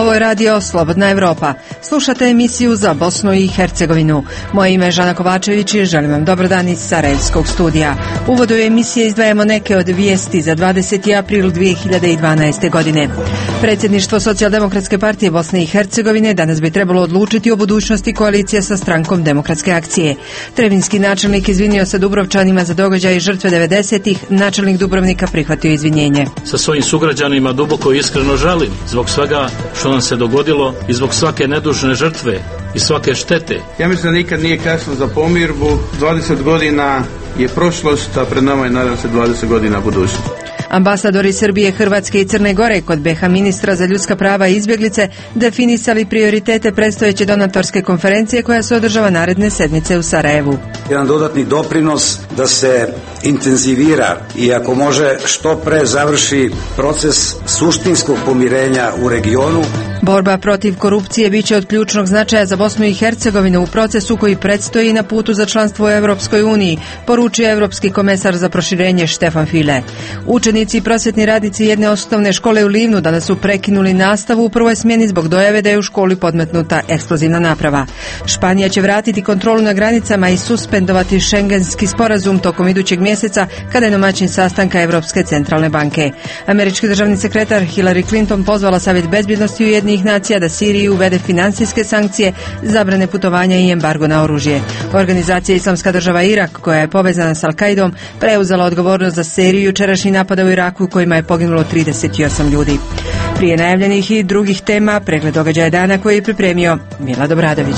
Ovo je radio Slobodna Evropa. Slušate emisiju za Bosnu i Hercegovinu. Moje ime je Žana Kovačević i želim vam dobar dan iz Sarajevskog studija. U uvodu emisije izdvajamo neke od vijesti za 20. april 2012. godine. Predsjedništvo Socijaldemokratske partije Bosne i Hercegovine danas bi trebalo odlučiti o budućnosti koalicije sa strankom Demokratske akcije. Trebinski načelnik izvinio se Dubrovčanima za događaj i žrtve 90-ih, načelnik Dubrovnika prihvatio izvinjenje. Sa svojim sugrađanima duboko i iskreno žalim zbog svega što nam se dogodilo i zbog svake nedužne žrtve i svake štete. Ja mislim da nikad nije kasno za pomirbu. 20 godina je prošlost, a pred nama je, nadam se, 20 godina budućnosti. Ambasadori Srbije, Hrvatske i Crne Gore kod BiH ministra za ljudska prava i izbjeglice definisali prioritete predstojeće donatorske konferencije koja se održava naredne sedmice u Sarajevu. Jedan dodatni doprinos da se intenzivira i ako može što pre završi proces suštinskog pomirenja u regionu. Borba protiv korupcije biće od ključnog značaja za Bosnu i Hercegovinu u procesu koji predstoji na putu za članstvo u Europskoj uniji, poručio Europski komesar za proširenje Štefan Füle. Učenici i prosvjetni radnici jedne osnovne škole u Livnu danas su prekinuli nastavu u prvoj smjeni zbog dojave da je u školi podmetnuta eksplozivna naprava. Španija će vratiti kontrolu na granicama i suspendovati šengenski sporazum tokom idućeg mjeseca kada je domaćin sastanka Europske centralne banke. Američki državni sekretar Hillary Clinton pozvala Savjet bezbjednosti Ujedinjenih nacija da Siriji uvede financijske sankcije, zabrane putovanja i embargo na oružje. Organizacija Islamska država Irak, koja je povezana s Al-Kaidom, preuzela odgovornost za seriju jučerašnjih napada u Iraku u kojima je poginulo 38 ljudi. Prije najavljenih i drugih tema, pregled događaja dana koji je pripremio Milad Obradović.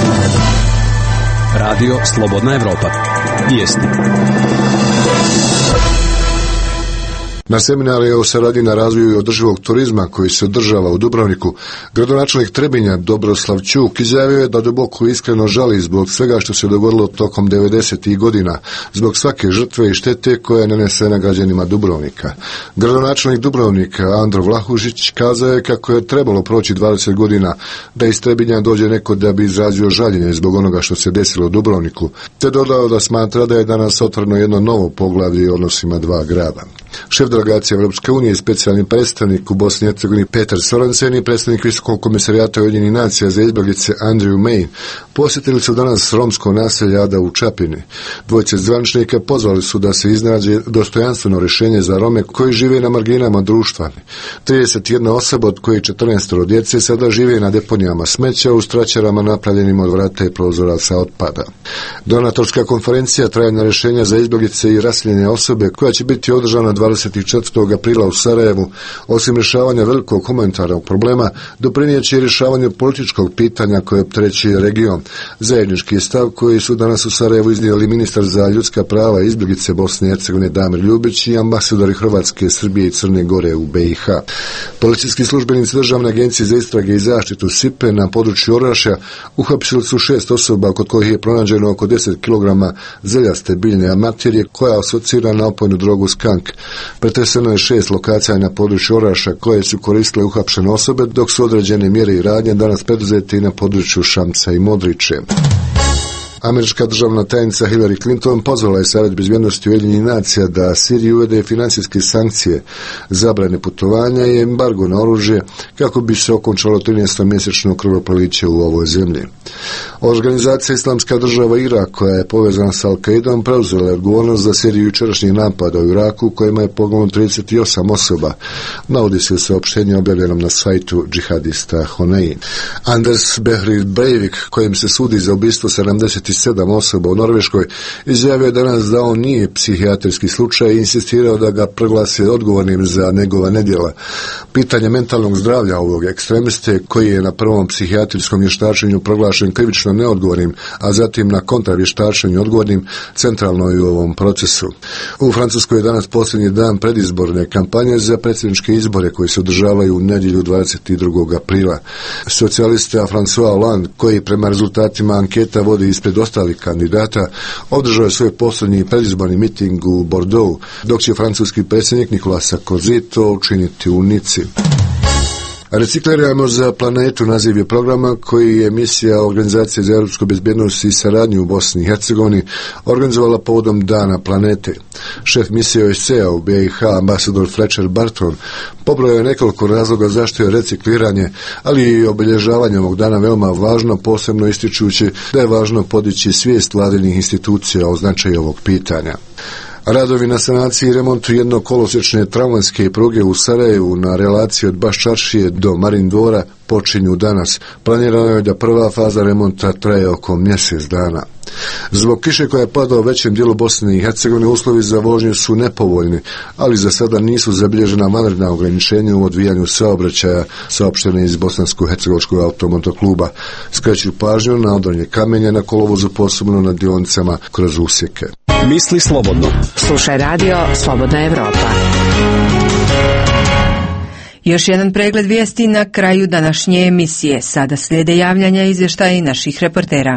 Radio Slobodna Evropa. Vijesti. Na seminaru o saradnji na razvoju održivog turizma koji se održava u Dubrovniku, gradonačelnik Trebinja Dobroslav Ćuk izjavio je da duboko iskreno žali zbog svega što se dogodilo tokom 90-ih godina, zbog svake žrtve i štete koja je nanesena građanima Dubrovnika. Gradonačelnik Dubrovnika Andro Vlahušić kazao je kako je trebalo proći 20 godina da iz Trebinja dođe neko da bi izrazio žaljenje zbog onoga što se desilo u Dubrovniku, te dodao da smatra da je danas otvoreno jedno novo poglavlje u odnosima dva grada. Šef delegacije Europske unije i specijalni predstavnik u Bosni i Hercegovini Petar Sorensen i predstavnik Visokog komisarijata Ujedinjenih nacija za izbjeglice Andrew May posjetili su danas romsko naselje Ada u Čapini. Dvojice zvaničnika pozvali su da se iznađe dostojanstveno rješenje za Rome koji žive na marginama društva. 31 osoba od kojih 14 djece sada žive na deponijama smeća u straćarama napravljenim od vrata i prozora sa otpada. Donatorska konferencija trajna rješenja za izbjeglice i raseljene osobe koja će biti održana 24. aprila u Sarajevu, osim rješavanja velikog humanitarnog problema, doprinijeće i rješavanju političkog pitanja koje opterećuje region. Zajednički stav koji su danas u Sarajevu iznijeli ministar za ljudska prava i izbjeglice Bosne i Hercegovine Damir Ljubić i ambasadori Hrvatske, Srbije i Crne Gore u BiH. Policijski službenici Državne agencije za istrage i zaštitu SIPE na području Orašja uhapsili su 6 osoba kod kojih je pronađeno oko 10 kg zeljaste biljne materije koja asocira na opojnu drogu skank. Pretreseno je 6 lokacija na području Oraša koje su koristile uhapšene osobe, dok su određene mjere i radnje danas preduzete i na području Šamca i Modriče. Američka državna tajnica Hillary Clinton pozvala je Savjet bezbjednosti Ujedinjenih nacija da Siriji uvede financijske sankcije, zabrane putovanja i embargo na oružje kako bi se okončalo 13-mjesečno krvoproliće u ovoj zemlji. Organizacija Islamska država Irak, koja je povezana s Al-Kaidom, preuzela je odgovornost za seriju jučerašnjih napada u Iraku kojima je poginulo 38 osoba, navodi se u saopštenju objavljenom na sajtu džihadista Honein. Anders Behring Breivik, kojim se sudi za ubistvo 77 osoba u Norveškoj, izjavio je danas da on nije psihijatrijski slučaj i insistirao da ga proglasi odgovornim za njegova nedjela. Pitanje mentalnog zdravlja ovog ekstremiste, koji je na prvom psihijatrijskom vještačenju proglašen krivično neodgovornim, a zatim na kontravještačenju odgovornim, centralno je u ovom procesu. U Francuskoj je danas posljednji dan predizborne kampanje za predsjedničke izbore koji se održavaju u nedjelju 22. aprila. Socijalista François Hollande, koji prema rezultatima anketa vodi ispred ostalih kandidata, održao je svoj posljednji predizborni miting u Bordeaux, dok će francuski predsjednik Nicolas Sarkozy to učiniti u Nici. Reciklirajmo za planetu naziv je programa koji je misija Organizacije za europsku bezbjednost i saradnju u Bosni i Hercegovini organizovala povodom Dana planete. Šef misije OSCE-a u BiH, ambasador Fletcher Barton, pobrojao je nekoliko razloga zašto je recikliranje, ali i obilježavanje ovog dana veoma važno, posebno ističući da je važno podići svijest vladinih institucija o značaju ovog pitanja. Radovi na sanaciji i remontu jednokolosječne tramvajske pruge u Sarajevu na relaciji od Baščaršije do Marin dvora počinju danas. Planirano je da prva faza remonta traje oko mjesec dana. Zbog kiše koja je padala u većem dijelu Bosne i Hercegovine, uslovi za vožnju su nepovoljni, ali za sada nisu zabilježena vanredna ograničenja u odvijanju saobraćaja, saopštene iz Bosansko-hercegovačkog automotokluba. Skreću pažnju na odranje kamenja na kolovozu, posebno na dionicama kroz usjeke. Misli slobodno. Slušaj radio Slobodna Evropa. Još jedan pregled vijesti na kraju današnje emisije. Sada slijede javljanja i izvještaji naših reportera.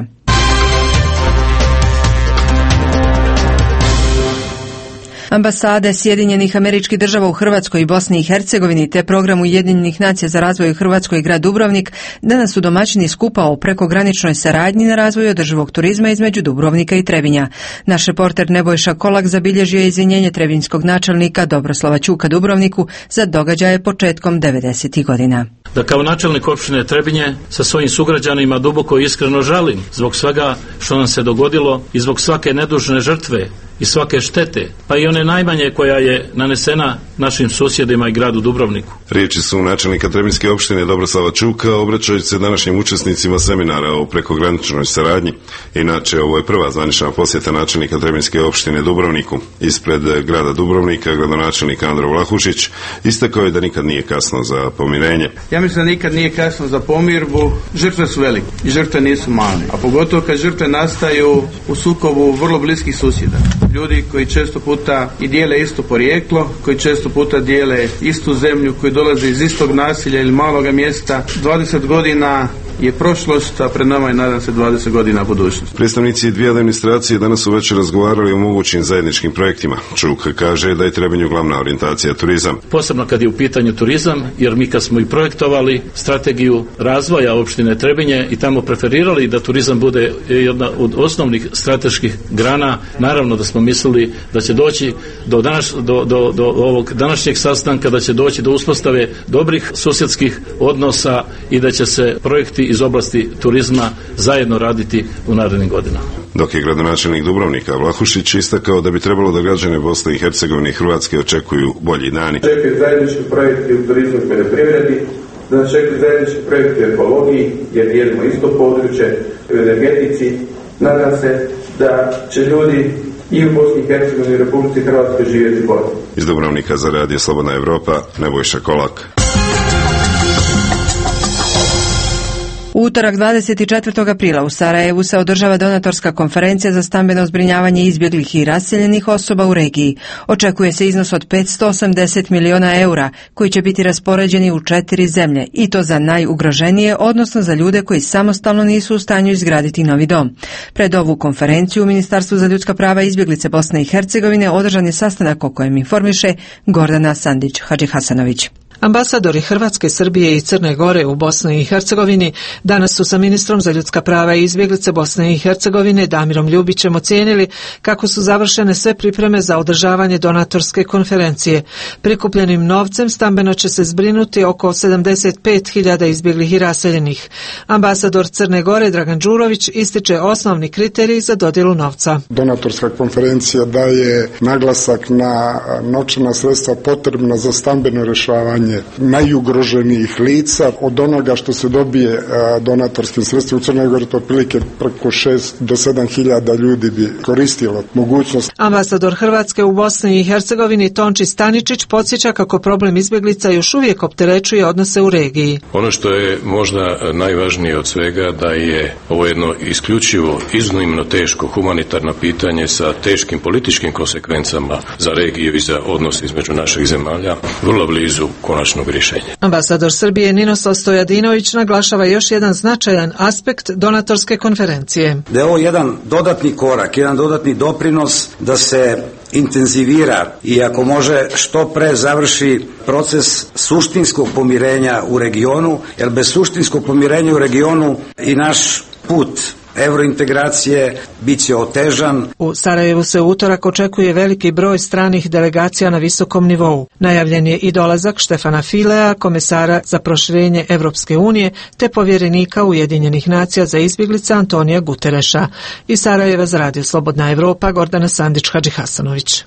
Ambasade Sjedinjenih Američkih Država u Hrvatskoj i Bosni i Hercegovini te program Ujedinjenih nacija za razvoj u Hrvatskoj i grad Dubrovnik danas su domaćini skupa o prekograničnoj saradnji na razvoju održivog turizma između Dubrovnika i Trebinja. Naš reporter Nebojša Kolak zabilježio je izvinjenje trebinjskog načelnika Dobroslava Ćuka Dubrovniku za događaje početkom 90. godina. Da kao načelnik opštine Trebinje sa svojim sugrađanima duboko i iskreno žalim zbog svega što nam se dogodilo i zbog svake nedužne žrtve i svake štete, pa i one najmanje koja je nanesena našim susjedima i gradu Dubrovniku. Riječi su načelnika Trebinjske opštine Dobroslava Ćuka obraćajući se današnjim učesnicima seminara o prekograničnoj saradnji. Inače, ovo je prva zvanična posjeta načelnika Trebinjske opštine Dubrovniku. Ispred grada Dubrovnika gradonačelnik Andro Vlahušić istakao je da nikad nije kasno za pomirenje. Ja mislim da nikad nije kasno za pomirbu. Žrtve su velike i žrtve nisu male, a pogotovo kad žrtve nastaju u sukobu vrlo bliskih susjeda. Ljudi koji često puta i dijele isto porijeklo, koji često puta dijele istu zemlju, koji dolaze iz istog naselja ili maloga mjesta. 20 godina je prošlost, a pred nama je, nadam se, 20 godina budućnost. Predstavnici dvije administracije danas su već razgovarali o mogućim zajedničkim projektima. Čuk kaže da je Trebinju glavna orijentacija turizam. Posebno kad je u pitanju turizam, jer mi kad smo i projektovali strategiju razvoja opštine Trebinje i tamo preferirali da turizam bude jedna od osnovnih strateških grana, naravno da smo mislili da će doći do ovog današnjeg sastanka, da će doći do uspostave dobrih susjedskih odnosa i da će se projekti iz oblasti turizma zajedno raditi u narednim godinama. Dok je gradonačelnik Dubrovnika Vlahušić istakao da bi trebalo da građane Bosne i Hercegovine i Hrvatske očekuju bolji dani. Čekaju zajednički projekti u turizmu i poljoprivredi, da nas čekaju zajednički projekti u ekologiji, jer dijelimo isto područje, u energetici. Nadam se da će ljudi i u Bosni i Hercegovini i Republici Hrvatskoj živjeti bolje. Iz Dubrovnika za radio Slobodna Evropa, Nebojša Kolak. U utorak 24. aprila u Sarajevu se održava donatorska konferencija za stambeno zbrinjavanje izbjeglih i raseljenih osoba u regiji. Očekuje se iznos od 580 miliona eura koji će biti raspoređeni u 4 zemlje i to za najugroženije, odnosno za ljude koji samostalno nisu u stanju izgraditi novi dom. Pred ovu konferenciju u Ministarstvu za ljudska prava i izbjeglice Bosne i Hercegovine održan je sastanak o kojem informiše Gordana Sandić-Hadžihasanović. Ambasadori Hrvatske, Srbije i Crne Gore u Bosni i Hercegovini danas su sa ministrom za ljudska prava i izbjeglice Bosne i Hercegovine Damirom Ljubićem ocijenili kako su završene sve pripreme za održavanje donatorske konferencije. Prikupljenim novcem stambeno će se zbrinuti oko 75.000 izbjeglih i raseljenih. Ambasador Crne Gore Dragan Đurović ističe osnovni kriterij za dodjelu novca. Donatorska konferencija daje naglasak na novčana sredstva potrebna za stambeno rješavanje najugroženijih lica. Od onoga što se dobije donatorskim sredstvima u Crnoj Gori, to otprilike preko 6 do 7.000 ljudi bi koristilo mogućnost. Ambasador Hrvatske u Bosni i Hercegovini Tonči Staničić podsjeća kako problem izbjeglica još uvijek opterećuje odnose u regiji. Ono što je možda najvažnije od svega da je ovo jedno isključivo iznimno teško humanitarno pitanje sa teškim političkim konsekvencama za regiju i za odnos između naših zemalja vrlo blizu konačnog rješenja. Ambasador Srbije Ninoslav Stojadinović naglašava još jedan značajan aspekt donatorske konferencije. Da je ovo jedan dodatni korak, jedan dodatni doprinos da se intenzivira i ako može što pre završi proces suštinskog pomirenja u regionu, jer bez suštinskog pomirenja u regionu i naš put evrointegracije biće otežan. U Sarajevu se u utorak očekuje veliki broj stranih delegacija na visokom nivou. Najavljen je i dolazak Štefana Filea, komesara za proširenje Evropske unije, te povjerenika Ujedinjenih nacija za izbjeglice Antonija Gutereša. Iz Sarajeva za Radio Slobodna Evropa, Gordana Sandić-Hadžihasanović.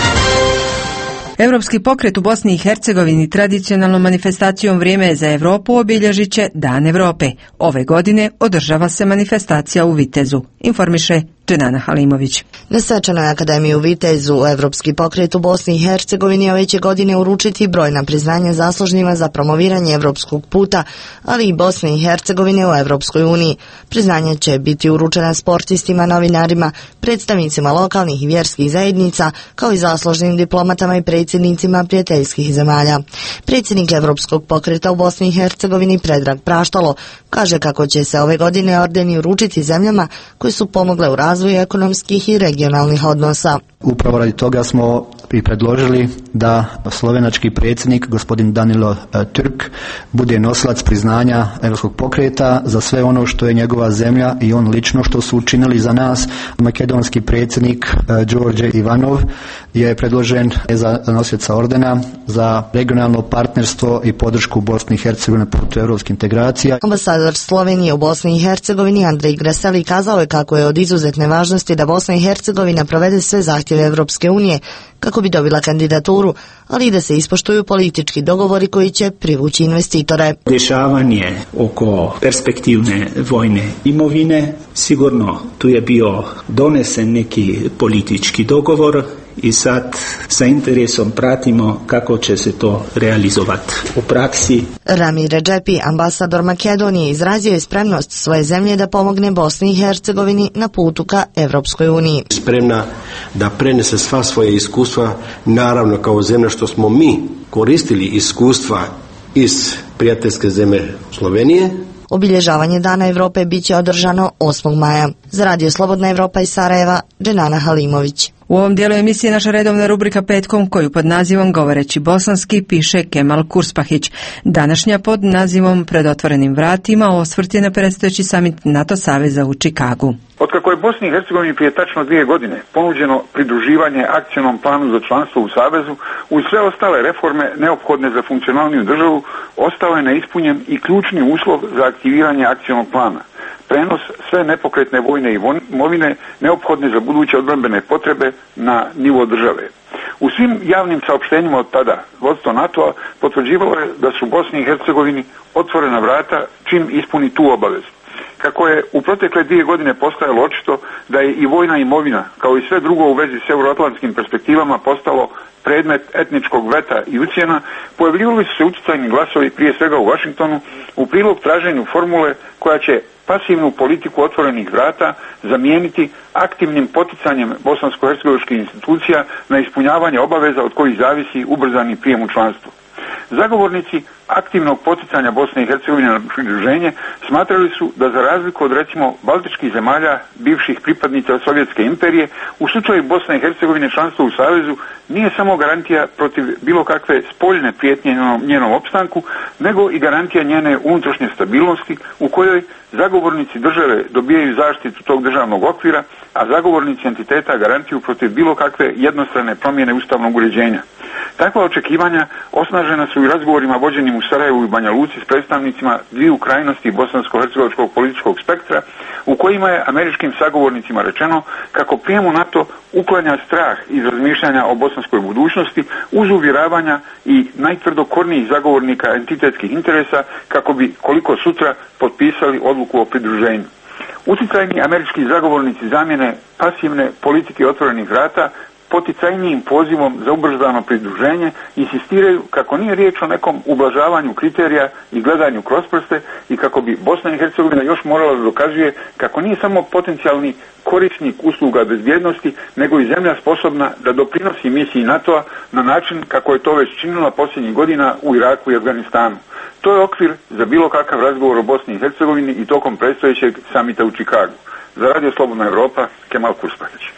Europski pokret u Bosni i Hercegovini tradicionalnom manifestacijom Vrijeme je za Europu obilježit će Dan Europe. Ove godine održava se manifestacija u Vitezu. Informiše Dženana Halimović. Na Svečanoj akademiji u Vitezu Europski pokret u Bosni i Hercegovini ove će godine uručiti brojna priznanja zaslužnjima za promoviranje evropskog puta, ali i Bosne i Hercegovine u Evropskoj uniji. Priznanja će biti uručena sportistima, novinarima, predstavnicima lokalnih i vjerskih zajednica, kao i zaslužnim diplomatama i predsjednicima prijateljskih zemalja. Predsjednik Evropskog pokreta u Bosni i Hercegovini Predrag Praštalo kaže kako će se ove godine ordeni uručiti zemljama koje su pomogle u razvoju ekonomskih i regionalnih odnosa. Upravo radi toga smo i predložili da slovenački predsjednik gospodin Danilo Türk bude nosilac priznanja Europskog pokreta za sve ono što je njegova zemlja i on lično što su učinili za nas. Makedonski predsjednik Đorđe Ivanov je predložen za nosioca ordena za regionalno partnerstvo i podršku Bosni i Hercegovine na putu europskih integracija. Ambasador Slovenije u Bosni i Hercegovini Andrej Greseli kazao je kako je od izuzetne važnosti da Bosna i Hercegovina provede sve zahtjeve Evropske unije kako bi dobila kandidaturu, ali i da se ispoštuju politički dogovori koji će privući investitore. Dešavanje oko perspektivne vojne imovine, sigurno tu je bio donesen neki politički dogovor i sad sa interesom pratimo kako će se to realizovati u praksi. Rami Redžepi, ambasador Makedonije, izrazio je spremnost svoje zemlje da pomogne Bosni i Hercegovini na putu ka Evropskoj uniji. Spremna da prenese sva svoje iskustva, naravno kao zemlja što smo mi koristili iskustva iz prijateljske zemlje Slovenije. Obilježavanje Dana Evrope biće održano 8. maja. Za Radio Slobodna Evropa iz Sarajeva, Dženana Halimović. U ovom dijelu emisije naša redovna rubrika Petkom, koju pod nazivom Govoreći bosanski piše Kemal Kurspahić. Današnja pod nazivom Pred otvorenim vratima osvrt je na predstojeći samit NATO saveza u Čikagu. Otkako je Bosni i Hercegovini prije tačno 2 godine ponuđeno pridruživanje akcionom planu za članstvo u Savezu, uz sve ostale reforme neophodne za funkcionalniju državu, ostao je neispunjen i ključni uslov za aktiviranje akcionog plana. Prenos sve nepokretne vojne imovine neophodne za buduće odbrambene potrebe na nivo države. U svim javnim saopštenjima od tada vodstvo NATO-a potvrđivalo je da su Bosni i Hercegovini otvorena vrata čim ispuni tu obavezu. Kako je u protekle 2 godine postajalo očito da je i vojna imovina, kao i sve drugo u vezi s euroatlantskim perspektivama, postalo predmet etničkog veta i ucjena, pojavljivali su se utjecajni glasovi prije svega u Vašingtonu u prilog traženju formule koja će pasivnu politiku otvorenih vrata zamijeniti aktivnim poticanjem bosansko-hercegovačkih institucija na ispunjavanje obaveza od kojih zavisi ubrzani prijem u članstvo. Zagovornici aktivnog poticanja Bosne i Hercegovine na pridruženje smatrali su da za razliku od recimo baltičkih zemalja, bivših pripadnica Sovjetske imperije, u slučaju Bosne i Hercegovine članstvo u Savezu nije samo garantija protiv bilo kakve spoljne prijetnje njenom opstanku, nego i garantija njene unutrašnje stabilnosti u kojoj zagovornici države dobijaju zaštitu tog državnog okvira, a zagovornici entiteta garantiju protiv bilo kakve jednostrane promjene ustavnog uređenja. Takva očekivanja osnažena su i razgovorima vođenim u Sarajevu i Banja Luci s predstavnicima dviju krajnosti bosansko-hercegovačkog političkog spektra, u kojima je američkim sagovornicima rečeno kako prijem u NATO uklanja strah iz razmišljanja o bosanskoj budućnosti uz uvjeravanja i najtvrdokornijih zagovornika entitetskih interesa kako bi koliko sutra potpisali odluku o pridruženju. Utjecajni američki zagovornici zamjene pasivne politike otvorenih vrata poticajnijim pozivom za ubrzano pridruženje insistiraju kako nije riječ o nekom ublažavanju kriterija i gledanju kroz prste i kako bi Bosna i Hercegovina još morala da dokazuje kako nije samo potencijalni korisnik usluga bezbjednosti, nego i zemlja sposobna da doprinosi misiji NATO-a na način kako je to već činila posljednjih godina u Iraku i Afganistanu. To je okvir za bilo kakav razgovor o Bosni i Hercegovini i tokom predstojećeg samita u Čikagu. Za Radio Slobodna Evropa, Kemal Kurspahić.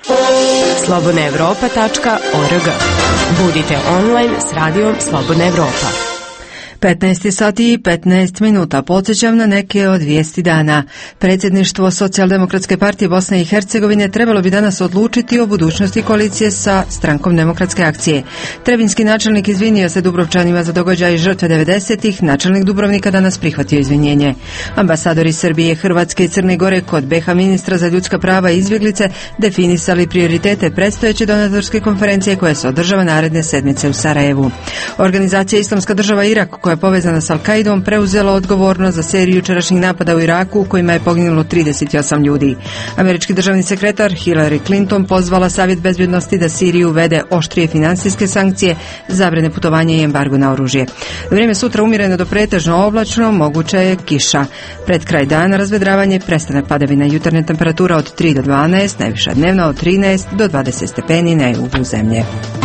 slobodnaevropa.org. Budite online s radijom Slobodna Evropa. 15 sati i 15 minuta. Podsjećam na neke od vijesti dana. Predsjedništvo Socijaldemokratske partije Bosne i Hercegovine trebalo bi danas odlučiti o budućnosti koalicije sa Strankom demokratske akcije. Trebinski načelnik izvinio se Dubrovčanima za događaj žrtve 90-ih. Načelnik Dubrovnika danas prihvatio izvinjenje. Ambasadori Srbije, Hrvatske i Crne Gore kod BiH ministra za ljudska prava i izbjeglice definisali prioritete predstojeće donatorske konferencije koja se održava naredne sedmice u Sarajevu. Organizacija Islamska država Irak, koja je povezana s Al-Kaidom, preuzela odgovornost za seriju jučerašnjih napada u Iraku u kojima je poginulo 38 ljudi. Američki državni sekretar Hillary Clinton pozvala Savjet bezbjednosti da Siriju uvede oštrije financijske sankcije, zabrane putovanja i embargo na oružje. Vrijeme sutra umjereno do pretežno oblačno, moguća je kiša. Pred kraj dana razvedravanje, prestane padavina, jutarnja temperatura od 3 do 12, najviša dnevna od 13 do 20 stepeni na jugu zemlje.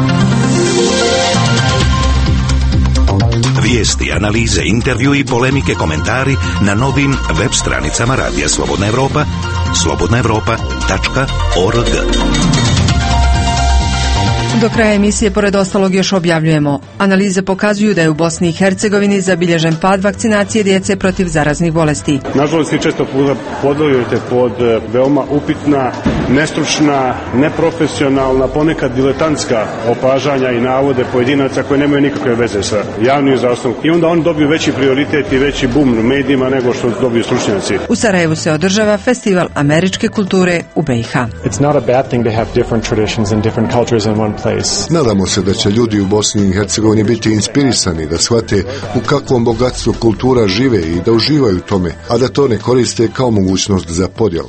Vijesti, analize, intervju i polemike, komentari na novim web stranicama Radija Slobodna Evropa, slobodnaevropa.org. Do kraja emisije, pored ostalog, još objavljujemo. Analize pokazuju da je u Bosni i Hercegovini zabilježen pad vakcinacije djece protiv zaraznih bolesti. Nažalost, vi često podvodujete pod veoma upitna, nestručna, neprofesionalna, ponekad diletantska opažanja i navode pojedinaca koje nemaju nikakve veze sa javnim zdravstvom. I onda oni dobiju veći prioritet i veći bum u medijima nego što dobiju stručnjaci. U Sarajevu se održava festival američke kulture u BiH. It's not a bad thing to have different traditions and different cultures in one place. Nadamo se da će ljudi u Bosni i Hercegovini biti inspirisani da shvate u kakvom bogatstvu kultura žive i da uživaju tome, a da to ne koriste kao mogućnost za podjele.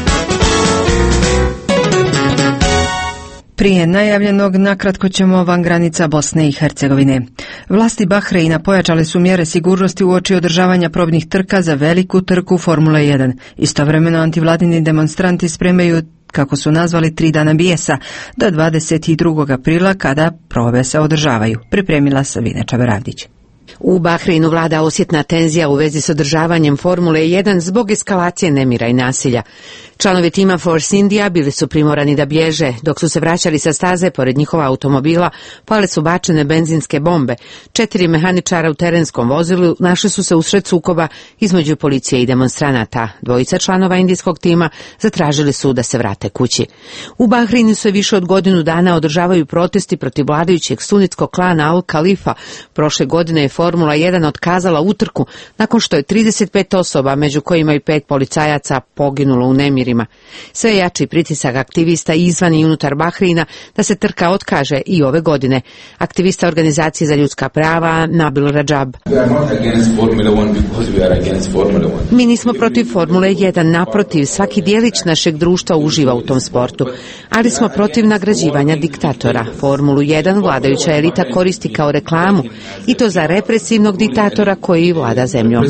Prije najavljenog, nakratko ćemo van granica Bosne i Hercegovine. Vlasti Bahreina pojačale su mjere sigurnosti uoči održavanja probnih trka za veliku trku Formule 1. Istovremeno antivladini demonstranti spremaju, kako su nazvali, 3 dana bijesa do 22. aprila kada probe se održavaju. Pripremila Savina Čaberavdić. U Bahreinu vlada osjetna tenzija u vezi s održavanjem Formule 1 zbog eskalacije nemira i nasilja. Članovi tima Force India bili su primorani da bježe. Dok su se vraćali sa staze, pored njihova automobila pale su bačene benzinske bombe. 4 mehaničara u terenskom vozilu našli su se usred sukoba između policije i demonstranata. 2 članova indijskog tima zatražili su da se vrate kući. U Bahreinu se više od godinu dana održavaju protesti protiv vladajućeg sunitskog klana Al Khalifa. Prošle godine je Formula 1 otkazala utrku nakon što je 35 osoba, među kojima i 5 policajaca, poginulo u nemirima. Sve jači pritisak aktivista izvan i unutar Bahreina da se trka otkaže i ove godine. Aktivista organizacije za ljudska prava Nabil Rajab. Mi nismo protiv Formule 1, naprotiv, svaki dijelić našeg društva uživa u tom sportu, ali smo protiv nagrađivanja diktatora. Formulu 1 vladajuća elita koristi kao reklamu i to za represivnog diktatora koji vlada zemljom.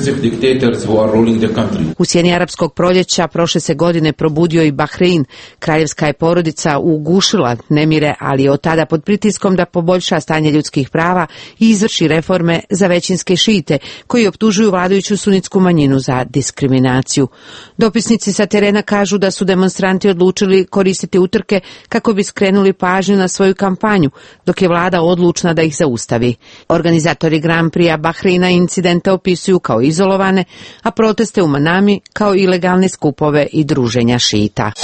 U sjeni arapskog proljeća prošle se godine probudio i Bahrein. Kraljevska je porodica ugušila nemire, ali je od tada pod pritiskom da poboljša stanje ljudskih prava i izvrši reforme za većinske šite, koji optužuju vladajuću sunitsku manjinu za diskriminaciju. Dopisnici sa terena kažu da su demonstranti odlučili koristiti utrke kako bi skrenuli pažnju na svoju kampanju, dok je vlada odlučna da ih zaustavi. Organizatori Grand Prix Bahreina incidente opisuju kao izolovane, a proteste u Manami kao ilegalne skupove i druženja šita.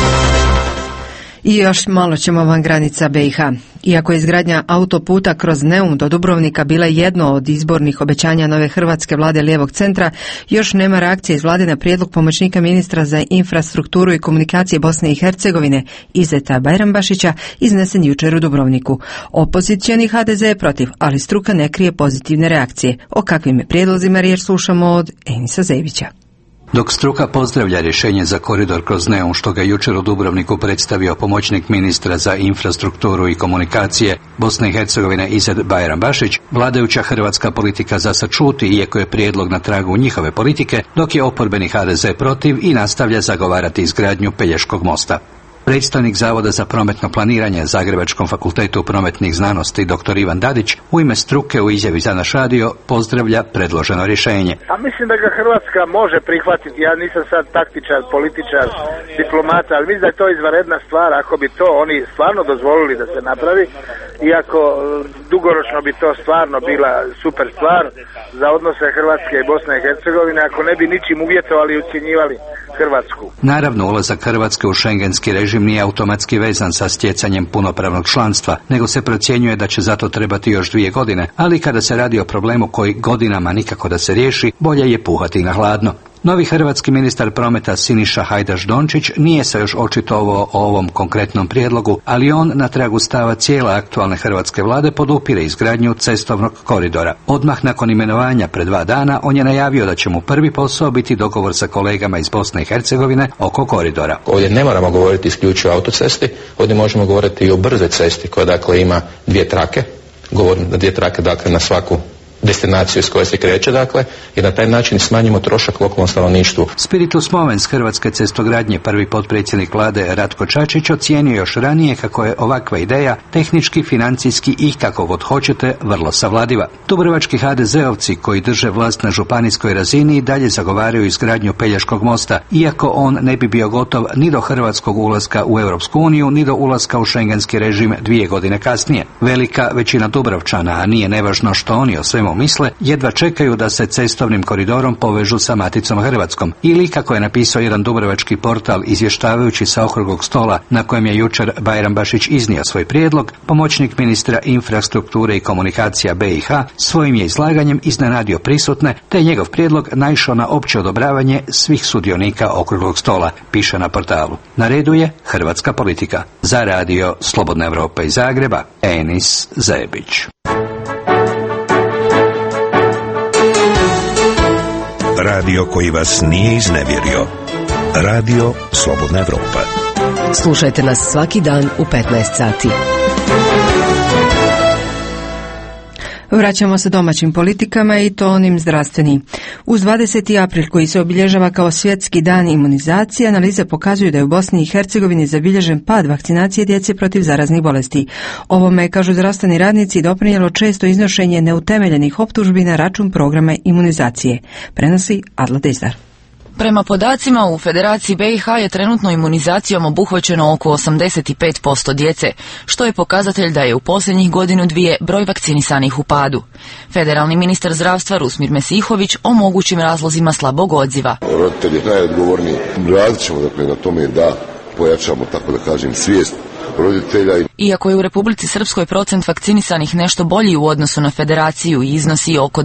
I još malo ćemo van granica BiH. Iako je izgradnja autoputa kroz Neum do Dubrovnika bila jedno od izbornih obećanja nove hrvatske vlade lijevog centra, još nema reakcije iz vlade na prijedlog pomoćnika ministra za infrastrukturu i komunikacije Bosne i Hercegovine Izeta Bajrambašića iznesen jučer u Dubrovniku. Opozicioni HDZ je protiv, ali struka ne krije pozitivne reakcije. O kakvim je prijedlozima riječ slušamo od Enisa Zevića. Dok struka pozdravlja rješenje za koridor kroz Neum, što ga jučer u Dubrovniku predstavio pomoćnik ministra za infrastrukturu i komunikacije Bosne i Hercegovine Izet Bajrambašić, vladajuća hrvatska politika zasad šuti, iako je prijedlog na tragu njihove politike, dok je oporbeni HDZ protiv i nastavlja zagovarati izgradnju Pelješkog mosta. Predstojnik Zavoda za prometno planiranje Zagrebačkom fakultetu prometnih znanosti dr. Ivan Dadić u ime struke u izjavi za naš radio pozdravlja predloženo rješenje. A mislim da ga Hrvatska može prihvatiti. Ja nisam sad taktičar, političar, diplomata, ali mislim da je to izvanredna stvar ako bi to oni stvarno dozvolili da se napravi, iako dugoročno bi to stvarno bila super stvar za odnose Hrvatske i Bosne i Hercegovine, ako ne bi ničim uvjetovali i ucjenjivali Hrvatsku. Naravno, ulazak Hrvatske u šengenski režim nije automatski vezan sa stjecanjem punopravnog članstva, nego se procjenjuje da će zato trebati još 2 godine, ali kada se radi o problemu koji godinama nikako da se riješi, bolje je puhati na hladno. Novi hrvatski ministar prometa Siniša Hajdaš-Dončić nije se još očitovao o ovom konkretnom prijedlogu, ali on na tragu stava cijele aktualne hrvatske vlade podupire izgradnju cestovnog koridora. Odmah nakon imenovanja pred 2 dana on je najavio da će mu prvi posao biti dogovor sa kolegama iz Bosne i Hercegovine oko koridora. Ovdje ne moramo govoriti isključivo o autocesti, ovdje možemo govoriti i o brzoj cesti koja dakle ima 2 trake, govorim da 2 trake dakle na svaku destinaciju s koje se kreće, dakle, i na taj način smanjimo trošak lokalnom stanovništvu. Spiritus movens hrvatske cestogradnje prvi potpredsjednik vlade Ratko Čačić ocijenio još ranije kako je ovakva ideja tehnički, financijski i kako god hoćete vrlo savladiva. Dubrovački HDZ-ovci koji drže vlast na županijskoj razini dalje zagovaraju izgradnju Pelješkog mosta, iako on ne bi bio gotov ni do hrvatskog ulaska u Europsku uniju, ni do ulaska u šengenski režim 2 godine kasnije. Velika većina Dubrovčana, a nije nevažno što oni o svemu misle, jedva čekaju da se cestovnim koridorom povežu sa Maticom Hrvatskom. Ili, kako je napisao jedan dubrovački portal izvještavajući sa okruglog stola na kojem je jučer Bajram Bašić iznio svoj prijedlog, pomoćnik ministra infrastrukture i komunikacija BiH svojim je izlaganjem iznenadio prisutne, te je njegov prijedlog naišao na opće odobravanje svih sudionika okruglog stola, piše na portalu. Na redu je hrvatska politika. Za radio Slobodna Evropa iz Zagreba, Enis Zebić. Radio koji vas nije iznevjerio. Radio Slobodna Evropa. Slušajte nas svaki dan u 15 sati. Vraćamo se domaćim politikama i to onim zdravstvenim. Uz 20. april koji se obilježava kao svjetski dan imunizacije, analize pokazuju da je u Bosni i Hercegovini zabilježen pad vakcinacije djece protiv zaraznih bolesti. Ovome, kažu zdravstveni radnici, doprinijelo često iznošenje neutemeljenih optužbi na račun programa imunizacije. Prenosi Adla Dezdar. Prema podacima u Federaciji BiH je trenutno imunizacijom obuhvaćeno oko 85% djece, što je pokazatelj da je u posljednjih 1-2 broj vakcinisanih u padu. Federalni ministar zdravstva Rusmir Mesihović o mogućim razlozima slabog odziva. Roditelji najodgovorniji. Radit ćemo dakle na tome da pojačamo, tako da kažem, svijest roditelja. Iako je u Republici Srpskoj procent vakcinisanih nešto bolji u odnosu na federaciju i iznosi oko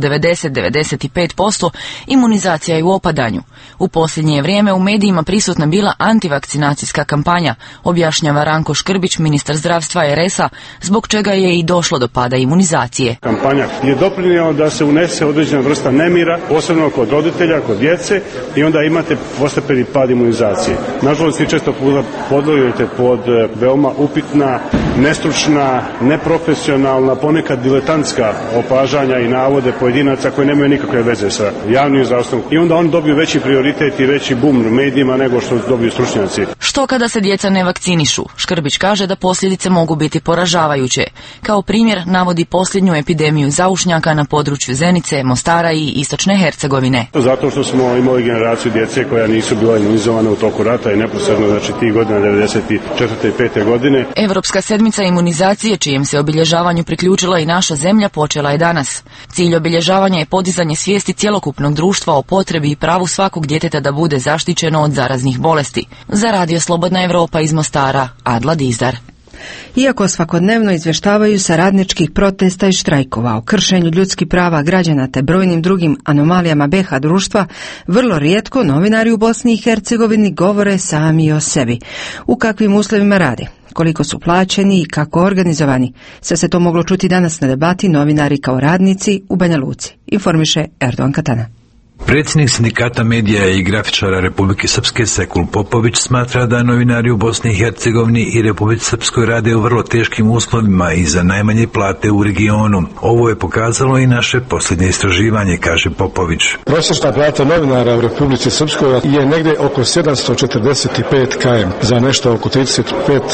90-95%, imunizacija je u opadanju. U posljednje vrijeme u medijima prisutna bila antivakcinacijska kampanja, objašnjava Ranko Škrbić, ministar zdravstva RS-a, zbog čega je i došlo do pada imunizacije. Kampanja je doprinijela da se unese određena vrsta nemira, posebno kod roditelja, kod djece, i onda imate postepeni pad imunizacije. Nažalost, vi često podvodite pod veoma upitna, nestručna, neprofesionalna, ponekad diletantska opažanja i navode pojedinaca koji nemaju nikakve veze sa javnim zdravstvom. I onda oni dobiju veći prioritet i veći bum u medijima nego što dobiju stručnjaci. Što kada se djeca ne vakcinišu? Škrbić kaže da posljedice mogu biti poražavajuće. Kao primjer navodi posljednju epidemiju zaušnjaka na području Zenice, Mostara i Istočne Hercegovine. Zato što smo imali generaciju djece koja nisu bila imunizovana u toku rata i neposredno, znači tih godina 94. i 5. godine. Europska sedmica imunizacije, čijem se obilježavanju priključila i naša zemlja, počela je danas. Cilj obilježavanja je podizanje svijesti cjelokupnog društva o potrebi i pravu svakog djeteta da bude zaštićeno od zaraznih bolesti. Za radio Slobodna Evropa iz Mostara, Adla Dizdar. Iako svakodnevno izvještavaju sa radničkih protesta i štrajkova o kršenju ljudskih prava građana te brojnim drugim anomalijama BiH društva, vrlo rijetko novinari u Bosni i Hercegovini govore sami o sebi. U kakvim uslovima rade, koliko su plaćeni i kako organizovani. Sve se to moglo čuti danas na debati Novinari kao radnici u Banja Luci, informiše Erdogan Katana. Predsjednik sindikata medija i grafičara Republike Srpske Sekul Popović smatra da novinari u Bosni i Hercegovini i Republici Srpskoj rade u vrlo teškim uslovima i za najmanje plate u regionu. Ovo je pokazalo i naše posljednje istraživanje, kaže Popović. Prosječna plata novinara u Republici Srpskoj je negdje oko 745 km, za nešto oko 35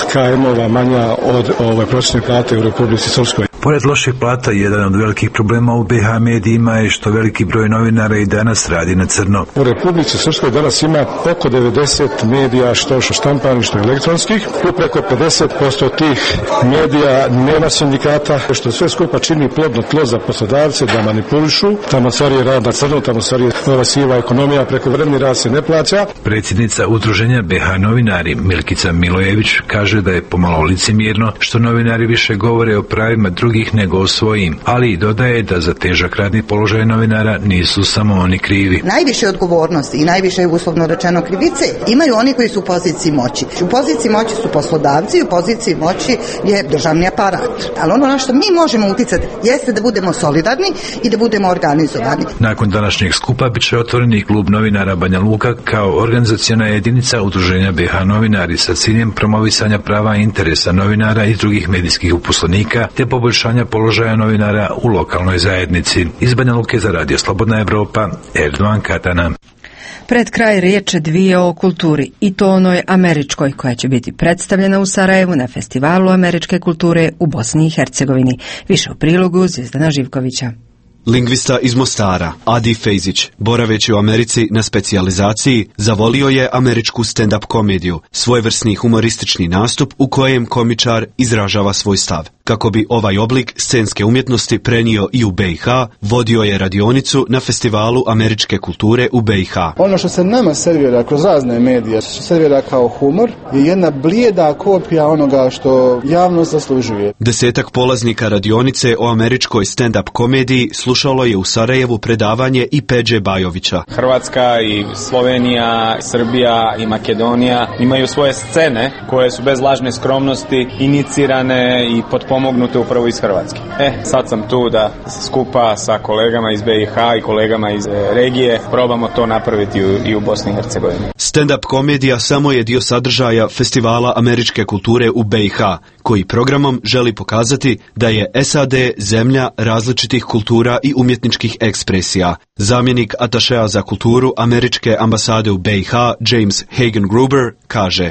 km manja od ove prosječne plate u Republici Srpskoj. Pored loših plata, jedan od velikih problema u BiH medijima je što veliki broj novinara i danas radi na crno. U Republici Srpskoj danas ima oko 90 medija, što štampanih, što elektronskih. Tu preko 50% tih medija nema sindikata, što sve skupa čini plodno tlo za poslodavce da manipulišu. Tamo stvari je rad na crno, tamo stvari je nova siva ekonomija, prekovremeni rad se ne plaća. Predsjednica Udruženja BiH novinari Milkica Milojević kaže da je pomalo licemjerno što novinari više govore o pravima drugih nego o svojim, ali i dodaje da za težak radni položaj novinara nisu samo oni krivi. Najviše odgovornosti i najviše uslovno rečeno krivice imaju oni koji su u poziciji moći. U poziciji moći su poslodavci, u poziciji moći je državni aparat. Ali ono na što mi možemo uticati jeste da budemo solidarni i da budemo organizovani. Nakon današnjeg skupa bit će otvoreni klub novinara Banja Luka kao organizaciona jedinica Udruženja BiH novinari sa ciljem promovisanja prava i interesa novinara i drugih medijskih uposlenika te poboljšanja položaja novinara u lokalnoj zajednici. Iz Banja Luke za Radio Slobodna Evropa, Erdovan Katana. Pred kraj riječi dvije o kulturi, i to onoj američkoj, koja će biti predstavljena u Sarajevu na Festivalu američke kulture u Bosni i Hercegovini. Više u prilogu Zvijezdana Živkovića. Lingvista iz Mostara, Adi Fejzić, boraveći u Americi na specijalizaciji, zavolio je američku stand-up komediju, svojevrsni humoristični nastup u kojem komičar izražava svoj stav. Kako bi ovaj oblik scenske umjetnosti prenio i u BiH, vodio je radionicu na Festivalu američke kulture u BiH. Ono što se nama servira kroz razne medije, servira kao humor, je jedna blijeda kopija onoga što javnost zaslužuje. 10 polaznika radionice o američkoj stand-up komediji slušalo je u Sarajevu predavanje i Peđe Bajovića. Hrvatska i Slovenija, Srbija i Makedonija imaju svoje scene koje su bez lažne skromnosti inicirane i potpomognute upravo iz Hrvatske. Sad sam tu da skupa sa kolegama iz BiH i kolegama iz regije probamo to napraviti i u Bosni i Hercegovini. Stand-up komedija samo je dio sadržaja Festivala američke kulture u BiH, koji programom želi pokazati da je SAD zemlja različitih kultura i umjetničkih ekspresija. Zamjenik atašea za kulturu američke ambasade u BiH, James Hagen Gruber, kaže: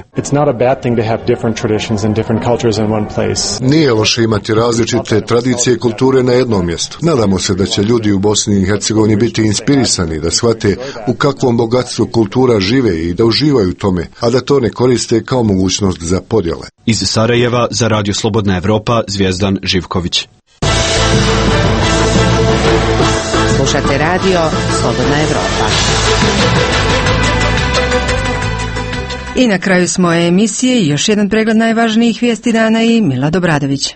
Nije loše imati različite tradicije i kulture na jednom mjestu. Nadamo se da će ljudi u Bosni i Hercegovini biti inspirisani, da shvate u kakvom bogatstvu kultura žive i da uživaju tome, a da to ne koriste kao mogućnost za podjele. Iz Sarajeva za Radio Slobodna Evropa, Zvijezdan Živković. Slušate Radio Slobodna Evropa. I na kraju smo emisije još jedan pregled najvažnijih vijesti dana i Mila Dobradović.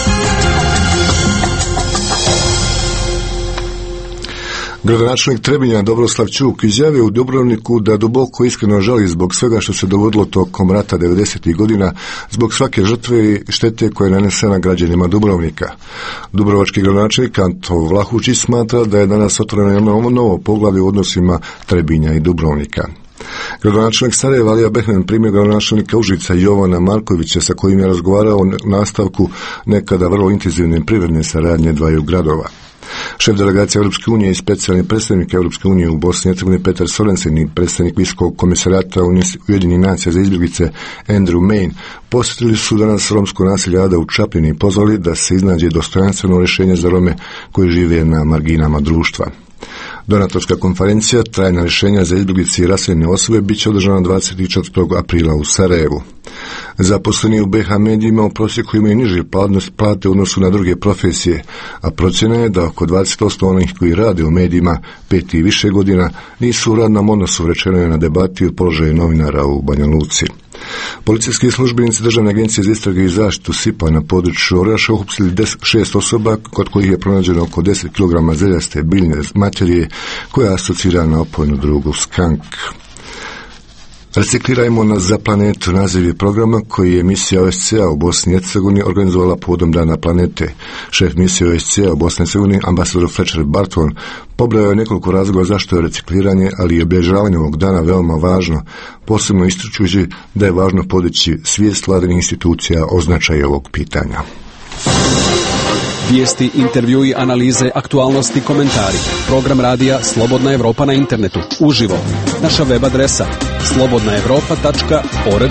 Gradonačelnik Trebinja Dobroslav Ćuk izjavio u Dubrovniku da duboko iskreno žali zbog svega što se dogodilo tokom rata 90. godina, zbog svake žrtve i štete koje je nanesena građanima Dubrovnika. Dubrovački gradonačelnik Anto Vlahučić smatra da je danas otvoreno jedno novo poglavlje u odnosima Trebinja i Dubrovnika. Gradonačelnik Sarajeva Alija Behnam primio gradonačelnika Užica Jovana Markovića, sa kojim je razgovarao o nastavku nekada vrlo intenzivne privredne saradnje dvaju gradova. Šef delegacije Europske unije i specijalni predstavnik Europske unije u Bosni i Hercegovini Petar Sorensen i predstavnik Visokog komisarata Ujedinjenih nacija za izbjeglice Andrew Main posjetili su danas romsko naselje Ada u Čapljini i pozvali da se iznađe dostojanstveno rješenje za Rome koji žive na marginama društva. Donatorska konferencija Trajna rješenja za izbjeglice i raseljene osobe bit će održana 24. aprila u Sarajevu. Zaposleni u BiH medijima u prosjeku imaju niže plate u odnosu na druge profesije, a procjena je da oko 20% onih koji rade u medijima 5 i više godina nisu u radnom odnosu, rečeno je na debati o položaju novinara u Banja Luci. Policijski službenici Državne agencije za istrage i zaštitu SIP-a na području Oraša uhapsili 6 osoba kod kojih je pronađeno oko 10 kg zeljaste biljne materije koja je asocirana na opojnu drogu skank. Reciklirajmo nas za planetu, naziv je programa koji je misija OSCE-a u Bosni i Hercegovini organizovala povodom Dana planete. Šef misije OSCE-a u Bosni i Hercegovini, ambasador Fletcher Barton, pobrojao je nekoliko razloga zašto je recikliranje, ali i obilježavanje ovog dana veoma važno, posebno ističući da je važno podići svijest vladinih institucija o značaju ovog pitanja. Vijesti, intervjui, analize, aktualnosti, komentari. Program radija Slobodna Evropa na internetu. Uživo. Naša web adresa slobodnaevropa.org.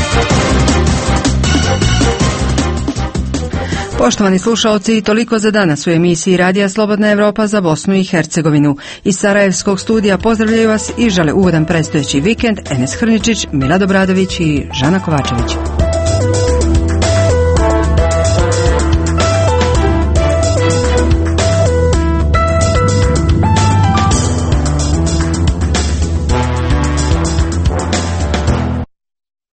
Poštovani slušaoci, toliko za danas u emisiji Radija Slobodna Evropa za Bosnu i Hercegovinu. Iz Sarajevskog studija pozdravljaju vas i žele ugodan predstojeći vikend Enes Hrničić, Milad Obradović i Žana Kovačević.